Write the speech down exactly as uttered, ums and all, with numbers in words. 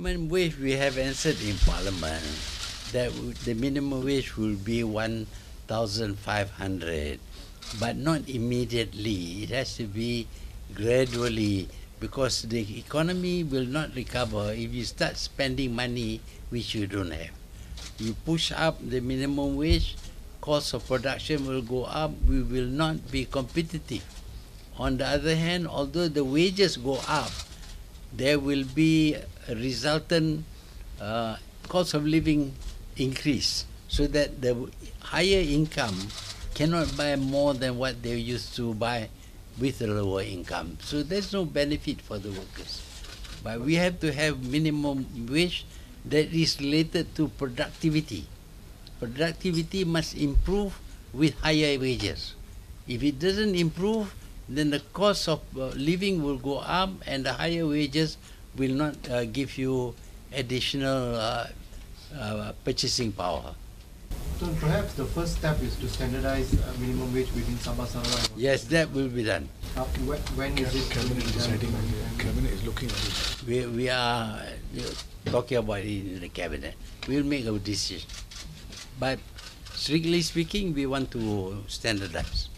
minimum wage, we have answered in Parliament that w- the minimum wage will be one thousand five hundred, but not immediately. It has to be gradually, because the economy will not recover if you start spending money which you don't have. You push up the minimum wage, cost of production will go up, we will not be competitive. On the other hand, although the wages go up, there will be a resultant uh, cost of living increase, so that the higher income cannot buy more than what they used to buy with a lower income. So there's no benefit for the workers. But we have to have minimum wage that is related to productivity. Productivity must improve with higher wages. If it doesn't improve, then the cost of uh, living will go up, and the higher wages will not uh, give you additional uh, uh, purchasing power. So perhaps the first step is to standardize uh, minimum wage within Sabah Sarawak. Yes, that will be done. Uh, when, when is it to Cabinet be is deciding on done? it. Cabinet is looking at it. We, we are uh, talking about it in the cabinet. We'll make a decision. But strictly speaking, we want to standardize.